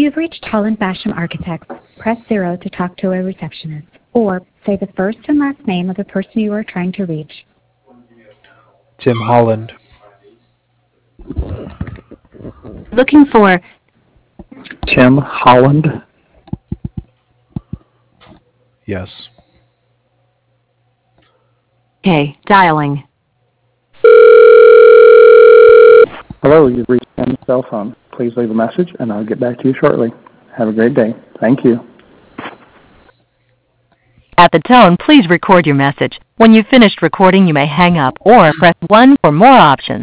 You've reached Holland Basham Architects. Press 0 to talk to a receptionist, or say the first and last name of the person you are trying to reach. Tim Holland. Looking for Tim Holland. Yes. Okay, dialing. Hello, you've reached Tim's cell phone. Please leave a message and I'll get back to you shortly. Have a great day. Thank you. At the tone, please record your message. When you've finished recording, you may hang up or press 1 for more options.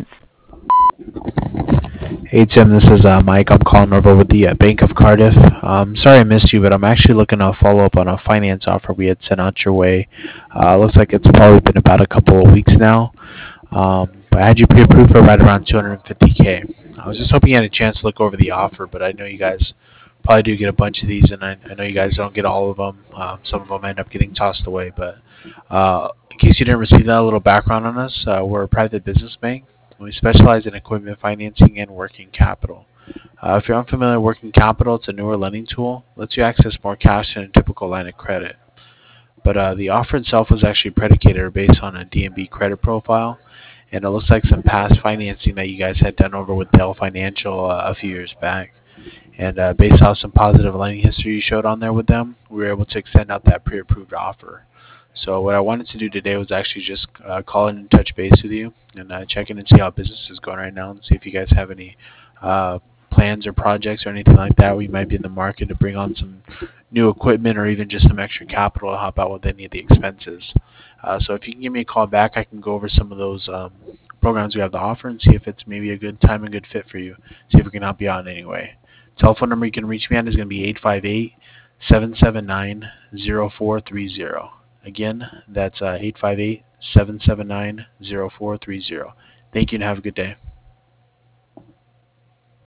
Hey Tim, this is Mike. I'm calling over with the Bank of Cardiff. Sorry I missed you, but I'm actually looking to follow up on a finance offer we had sent out your way. Looks like it's probably been about a couple of weeks now. But I had you pre-approved for right around $250K. I was just hoping you had a chance to look over the offer, but I know you guys probably do get a bunch of these, and I know you guys don't get all of them. Some of them end up getting tossed away. But in case you didn't receive that, a little background on us. We're a private business bank. We specialize in equipment financing and working capital. If you're unfamiliar with working capital, it's a newer lending tool. It lets you access more cash than a typical line of credit. But the offer itself was actually predicated or based on a DNB credit profile, and it looks like some past financing that you guys had done over with Dell Financial a few years back. And based off some positive lending history you showed on there with them, we were able to extend out that pre-approved offer. So what I wanted to do today was actually just call in and touch base with you and check in and see how business is going right now and see if you guys have any plans or projects or anything like that where you might be in the market to bring on some new equipment or even just some extra capital to help out with any of the expenses. So if you can give me a call back, I can go over some of those programs we have to offer and see if it's maybe a good time and good fit for you, see if we can help you out in any way. Telephone number you can reach me at is going to be 858-779-0430. Again, that's 858-779-0430. Thank you and have a good day.